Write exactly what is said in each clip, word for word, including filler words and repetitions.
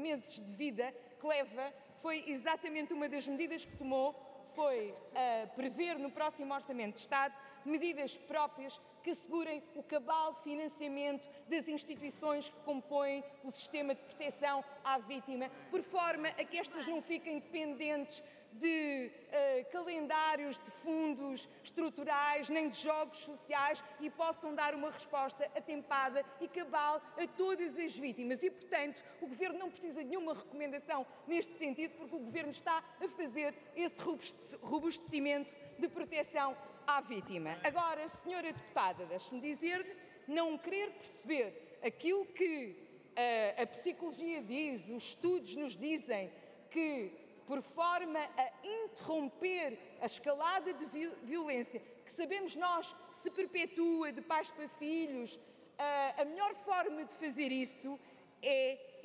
meses de vida que leva, foi exatamente uma das medidas que tomou, foi uh, prever no próximo Orçamento de Estado medidas próprias que assegurem o cabal financiamento das instituições que compõem o sistema de proteção à vítima, por forma a que estas não fiquem dependentes de uh, calendários de fundos estruturais, nem de jogos sociais, e possam dar uma resposta atempada e cabal a todas as vítimas. E, portanto, o Governo não precisa de nenhuma recomendação neste sentido, porque o Governo está a fazer esse robustecimento de proteção à vítima. Agora, senhora deputada, deixe-me dizer-lhe, não querer perceber aquilo que uh, a psicologia diz, os estudos nos dizem, que por forma a interromper a escalada de violência, que sabemos nós se perpetua de pais para filhos, uh, a melhor forma de fazer isso é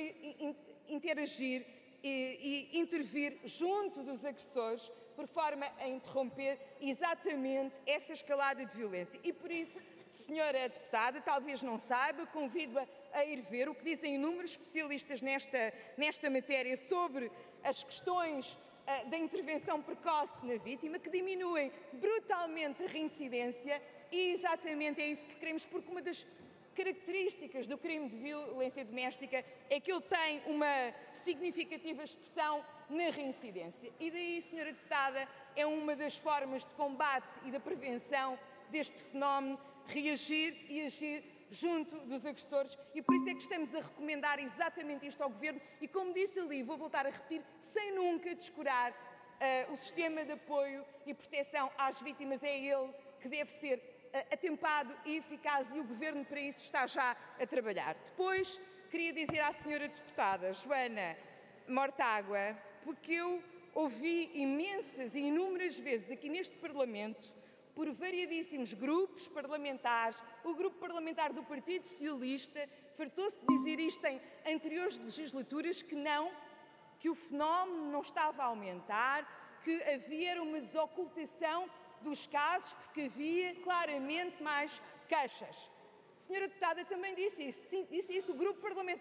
interagir e, e intervir junto dos agressores, por forma a interromper exatamente essa escalada de violência. E por isso, senhora deputada, talvez não saiba, convido-a a ir ver o que dizem inúmeros especialistas nesta, nesta matéria sobre as questões uh, da intervenção precoce na vítima, que diminuem brutalmente a reincidência, e exatamente é isso que queremos, porque uma das características do crime de violência doméstica é que ele tem uma significativa expressão na reincidência. E daí, senhora deputada, é uma das formas de combate e da prevenção deste fenómeno reagir e agir junto dos agressores, e por isso é que estamos a recomendar exatamente isto ao Governo e, como disse ali, vou voltar a repetir, sem nunca descurar uh, o sistema de apoio e proteção às vítimas. É ele que deve ser atempado e eficaz, e o Governo para isso está já a trabalhar. Depois, queria dizer à senhora deputada Joana Mortágua, porque eu ouvi imensas e inúmeras vezes aqui neste Parlamento, por variadíssimos grupos parlamentares, o grupo parlamentar do Partido Socialista fartou-se de dizer isto em anteriores legislaturas, que não, que o fenómeno não estava a aumentar, que havia uma desocultação dos casos, porque havia claramente mais queixas. A senhora deputada também disse isso, sim, disse isso o grupo parlamentar.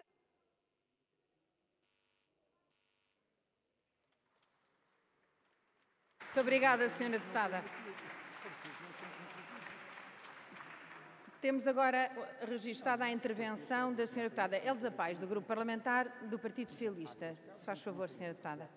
Muito obrigada, senhora deputada. Temos agora registada a intervenção da senhora deputada Elsa Paes, do grupo parlamentar do Partido Socialista. Se faz favor, senhora deputada.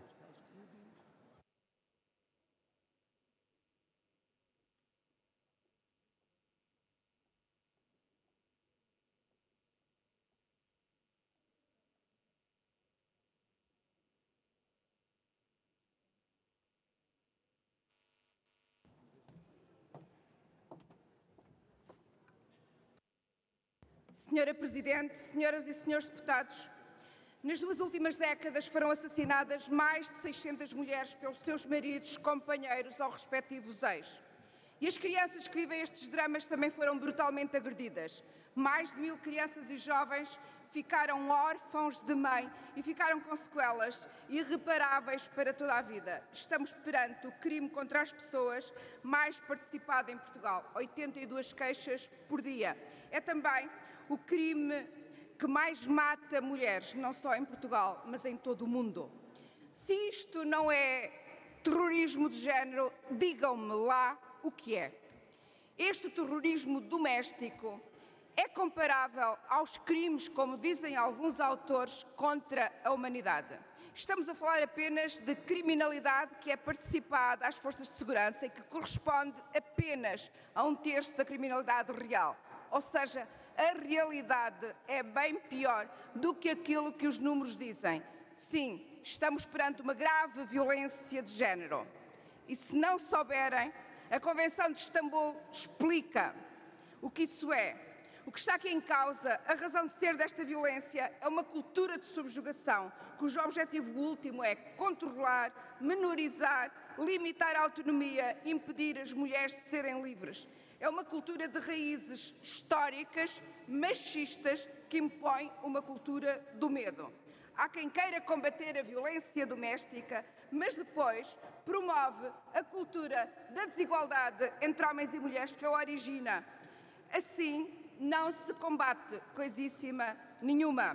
Senhora Presidente, senhoras e senhores deputados, nas duas últimas décadas foram assassinadas mais de seiscentas mulheres pelos seus maridos, companheiros ou respectivos ex. E as crianças que vivem estes dramas também foram brutalmente agredidas. Mais de mil crianças e jovens ficaram órfãos de mãe e ficaram com sequelas irreparáveis para toda a vida. Estamos perante o crime contra as pessoas mais participado em Portugal, oitenta e duas queixas por dia. É também o crime que mais mata mulheres, não só em Portugal, mas em todo o mundo. Se isto não é terrorismo de género, digam-me lá o que é. Este terrorismo doméstico é comparável aos crimes, como dizem alguns autores, contra a humanidade. Estamos a falar apenas de criminalidade que é participada às forças de segurança e que corresponde apenas a um terço da criminalidade real. Ou seja, a realidade é bem pior do que aquilo que os números dizem. Sim, estamos perante uma grave violência de género. E se não souberem, a Convenção de Istambul explica o que isso é. O que está aqui em causa, a razão de ser desta violência, é uma cultura de subjugação, cujo objetivo último é controlar, menorizar, limitar a autonomia, impedir as mulheres de serem livres. É uma cultura de raízes históricas, machistas, que impõe uma cultura do medo. Há quem queira combater a violência doméstica, mas depois promove a cultura da desigualdade entre homens e mulheres que a origina. Assim, não se combate coisíssima nenhuma.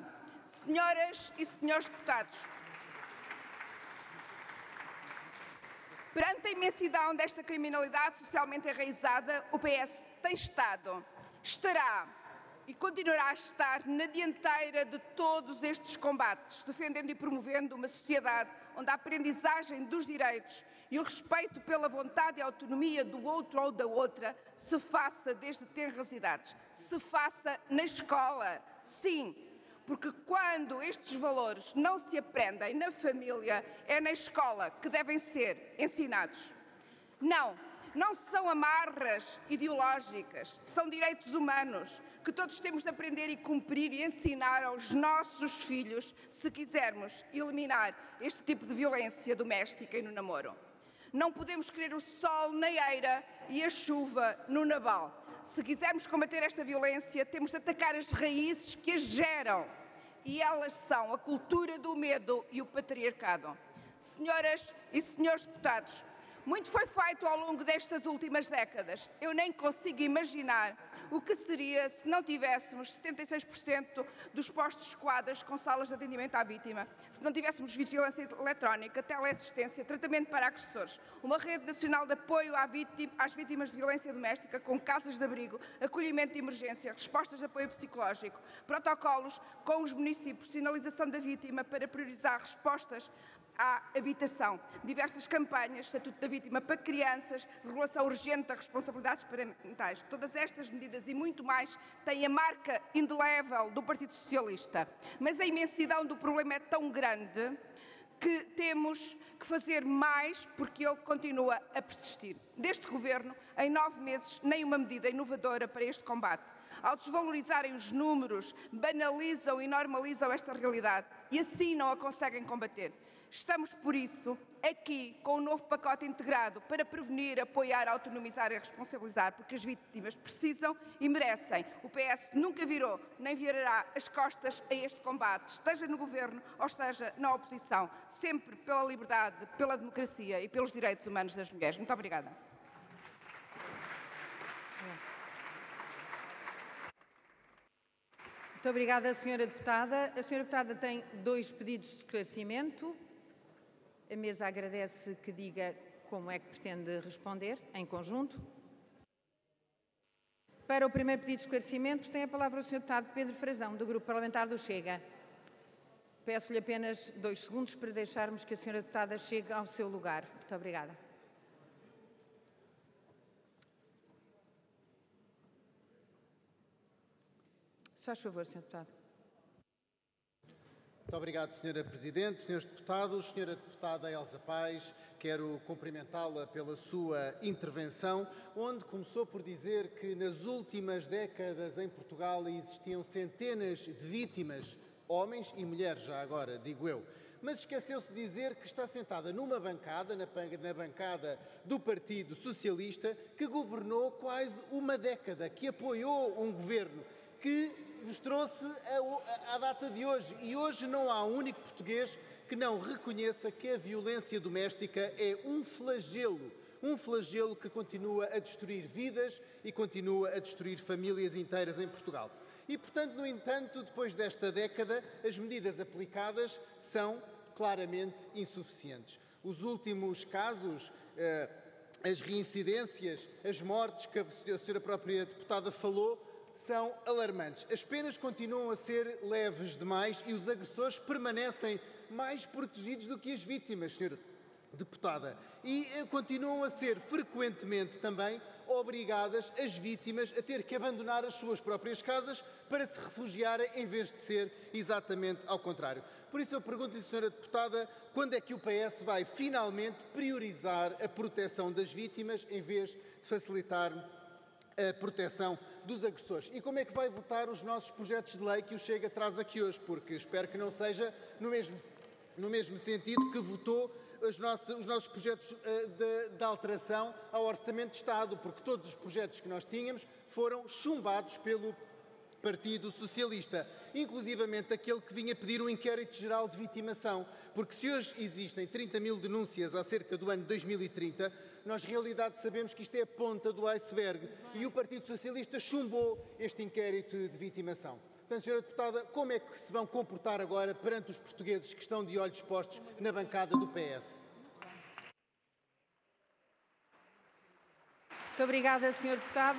Senhoras e senhores deputados, perante a imensidão desta criminalidade socialmente enraizada, o P S tem estado, estará e continuará a estar na dianteira de todos estes combates, defendendo e promovendo uma sociedade onde a aprendizagem dos direitos e o respeito pela vontade e autonomia do outro ou da outra se faça desde tenras idades, se faça na escola, sim, porque quando estes valores não se aprendem na família, é na escola que devem ser ensinados. Não, não são amarras ideológicas, são direitos humanos que todos temos de aprender e cumprir e ensinar aos nossos filhos se quisermos eliminar este tipo de violência doméstica e no namoro. Não podemos querer o sol na eira e a chuva no naval. Se quisermos combater esta violência, temos de atacar as raízes que as geram. E elas são a cultura do medo e o patriarcado. Senhoras e senhores deputados, muito foi feito ao longo destas últimas décadas. Eu nem consigo imaginar o que seria se não tivéssemos setenta e seis por cento dos postos esquadras com salas de atendimento à vítima, se não tivéssemos vigilância eletrónica, teleassistência, tratamento para agressores, uma rede nacional de apoio às vítimas de violência doméstica com casas de abrigo, acolhimento de emergência, respostas de apoio psicológico, protocolos com os municípios, sinalização da vítima para priorizar respostas à habitação, diversas campanhas, Estatuto da Vítima para crianças, regulação urgente das responsabilidades parentais. Todas estas medidas e muito mais têm a marca indelével do Partido Socialista. Mas a imensidão do problema é tão grande que temos que fazer mais porque ele continua a persistir. Deste Governo, em nove meses, nem uma medida inovadora para este combate. Ao desvalorizarem os números, banalizam e normalizam esta realidade e assim não a conseguem combater. Estamos, por isso, aqui com um novo pacote integrado para prevenir, apoiar, autonomizar e responsabilizar, porque as vítimas precisam e merecem. O P S nunca virou nem virará as costas a este combate, esteja no governo ou esteja na oposição, sempre pela liberdade, pela democracia e pelos direitos humanos das mulheres. Muito obrigada. Muito obrigada, senhora deputada. A senhora deputada tem dois pedidos de esclarecimento. A mesa agradece que diga como é que pretende responder, em conjunto. Para o primeiro pedido de esclarecimento, tem a palavra o senhor deputado Pedro Frazão, do Grupo Parlamentar do Chega. Peço-lhe apenas dois segundos para deixarmos que a senhora deputada chegue ao seu lugar. Muito obrigada. Se faz favor, senhor deputado. Muito obrigado, senhora Presidente, senhores deputados, senhora deputada Elsa Paes, quero cumprimentá-la pela sua intervenção, onde começou por dizer que nas últimas décadas em Portugal existiam centenas de vítimas, homens e mulheres já agora, digo eu. Mas esqueceu-se de dizer que está sentada numa bancada, na, na bancada do Partido Socialista, que governou quase uma década, que apoiou um governo que nos trouxe à data de hoje. E hoje não há um único português que não reconheça que a violência doméstica é um flagelo, um flagelo que continua a destruir vidas e continua a destruir famílias inteiras em Portugal. E, portanto, no entanto, depois desta década, as medidas aplicadas são claramente insuficientes. Os últimos casos, eh, as reincidências, as mortes que a senhora própria deputada falou, são alarmantes. As penas continuam a ser leves demais e os agressores permanecem mais protegidos do que as vítimas, senhora deputada. E continuam a ser frequentemente também obrigadas as vítimas a ter que abandonar as suas próprias casas para se refugiarem, em vez de ser exatamente ao contrário. Por isso eu pergunto-lhe, senhora deputada, quando é que o P S vai finalmente priorizar a proteção das vítimas em vez de facilitar a proteção dos agressores? E como é que vai votar os nossos projetos de lei que o Chega traz aqui hoje? Porque espero que não seja no mesmo, no mesmo sentido que votou os nossos, os nossos projetos uh, de, de alteração ao Orçamento de Estado, porque todos os projetos que nós tínhamos foram chumbados pelo Partido Socialista, inclusivamente aquele que vinha pedir um inquérito geral de vitimação, porque se hoje existem trinta mil denúncias acerca do ano dois mil e trinta, nós, na realidade, sabemos que isto é a ponta do iceberg e o Partido Socialista chumbou este inquérito de vitimação. Portanto, senhora Deputada, como é que se vão comportar agora perante os portugueses que estão de olhos postos na bancada do P S? Muito obrigada, senhor Deputado.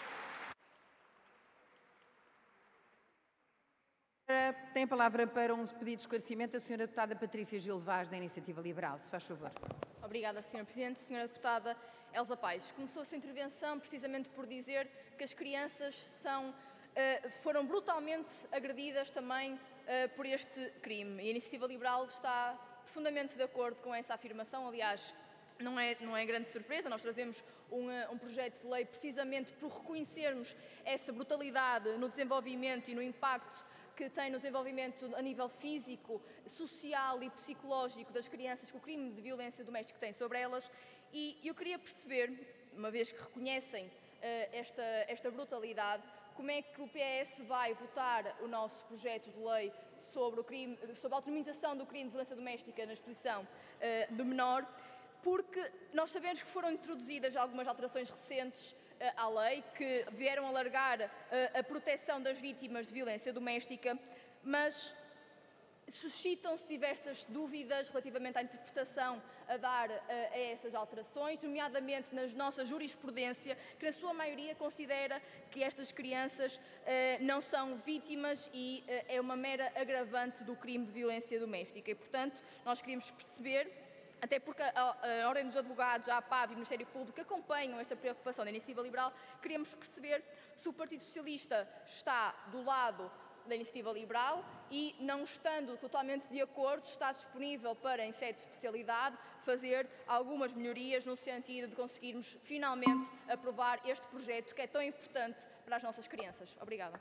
Tem a palavra para um pedido de esclarecimento a senhora Deputada Patrícia Gil Vaz, da Iniciativa Liberal. Se faz favor. Obrigada, senhora Presidente. Senhora Deputada Elsa Paes, começou a sua intervenção precisamente por dizer que as crianças são, uh, foram brutalmente agredidas também uh, por este crime. E a Iniciativa Liberal está profundamente de acordo com essa afirmação. Aliás, não é, não é grande surpresa, nós trazemos um, um projeto de lei precisamente por reconhecermos essa brutalidade no desenvolvimento e no impacto que tem no desenvolvimento a nível físico, social e psicológico das crianças que o crime de violência doméstica tem sobre elas. E eu queria perceber, uma vez que reconhecem uh, esta, esta brutalidade, como é que o P S vai votar o nosso projeto de lei sobre, o crime, sobre a autonomização do crime de violência doméstica na exposição uh, do menor, porque nós sabemos que foram introduzidas algumas alterações recentes à lei, que vieram alargar a, a proteção das vítimas de violência doméstica, mas suscitam-se diversas dúvidas relativamente à interpretação a dar a, a essas alterações, nomeadamente na nossa jurisprudência, que na sua maioria considera que estas crianças uh, não são vítimas e uh, é uma mera agravante do crime de violência doméstica. E, portanto, nós queríamos perceber, até porque a, a, a Ordem dos Advogados, a APAV e o Ministério Público acompanham esta preocupação da Iniciativa Liberal, queríamos perceber se o Partido Socialista está do lado da Iniciativa Liberal e, não estando totalmente de acordo, está disponível para, em sede de especialidade, fazer algumas melhorias no sentido de conseguirmos finalmente aprovar este projeto que é tão importante para as nossas crianças. Obrigada.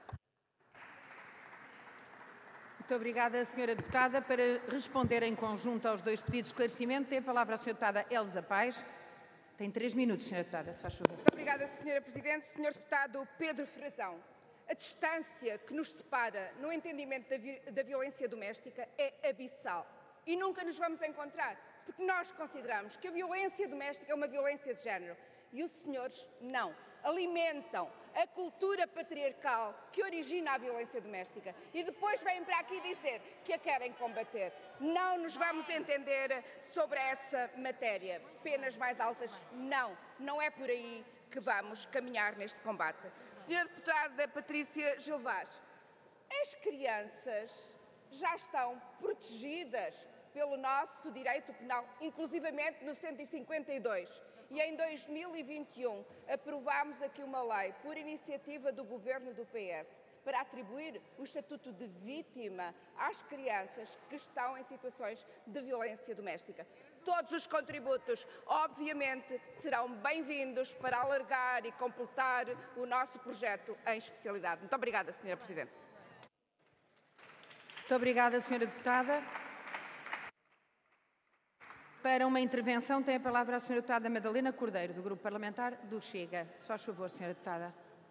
Muito obrigada, senhora Deputada. Para responder em conjunto aos dois pedidos de esclarecimento, tem a palavra a senhora Deputada Elsa Paes. Tem três minutos, senhora Deputada, se faz favor. Muito obrigada, senhora Presidente. senhor Deputado Pedro Frazão, a distância que nos separa no entendimento da, vi da violência doméstica é abissal e nunca nos vamos encontrar, porque nós consideramos que a violência doméstica é uma violência de género e os senhores não. Alimentam a cultura patriarcal que origina a violência doméstica e depois vêm para aqui dizer que a querem combater. Não nos vamos entender sobre essa matéria. Penas mais altas, não. Não é por aí que vamos caminhar neste combate. senhora Deputada Patrícia Gil Vaz, as crianças já estão protegidas pelo nosso direito penal, inclusivamente no cento e cinquenta e dois. E em dois mil e vinte e um aprovámos aqui uma lei, por iniciativa do Governo do P S, para atribuir o estatuto de vítima às crianças que estão em situações de violência doméstica. Todos os contributos, obviamente, serão bem-vindos para alargar e completar o nosso projeto em especialidade. Muito obrigada, senhora Presidente. Muito obrigada, senhora Deputada. Para uma intervenção, tem a palavra a senhora Deputada Madalena Cordeiro, do Grupo Parlamentar do Chega. Se faz favor, senhora Deputada.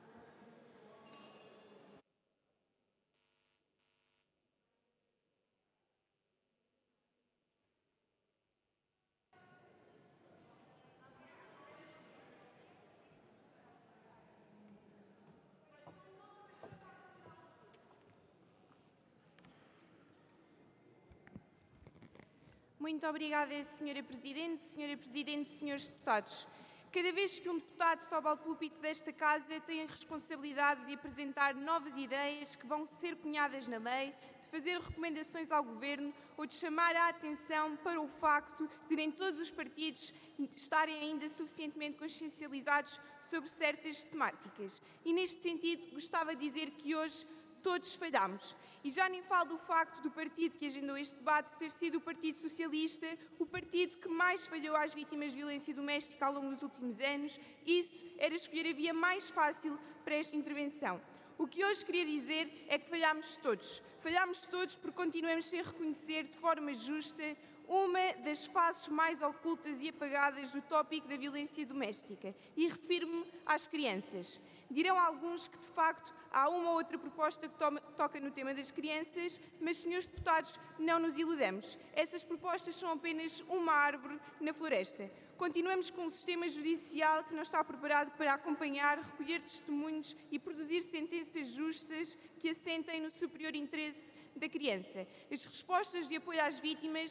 Muito obrigada, senhora Presidente. senhora Presidente, senhores deputados. Cada vez que um deputado sobe ao púlpito desta Casa, tem a responsabilidade de apresentar novas ideias que vão ser cunhadas na lei, de fazer recomendações ao Governo ou de chamar a atenção para o facto de nem todos os partidos estarem ainda suficientemente consciencializados sobre certas temáticas. E, neste sentido, gostava de dizer que hoje todos falhamos. E já nem falo do facto do partido que agendou este debate ter sido o Partido Socialista, o partido que mais falhou às vítimas de violência doméstica ao longo dos últimos anos. Isso era escolher a via mais fácil para esta intervenção. O que hoje queria dizer é que falhámos todos. Falhámos todos porque continuamos sem reconhecer de forma justa uma das faces mais ocultas e apagadas do tópico da violência doméstica. E refiro-me às crianças. Dirão alguns que, de facto, há uma ou outra proposta que toma, toca no tema das crianças, mas, senhores deputados, não nos iludamos. Essas propostas são apenas uma árvore na floresta. Continuamos com um sistema judicial que não está preparado para acompanhar, recolher testemunhos e produzir sentenças justas que assentem no superior interesse da criança. As respostas de apoio às vítimas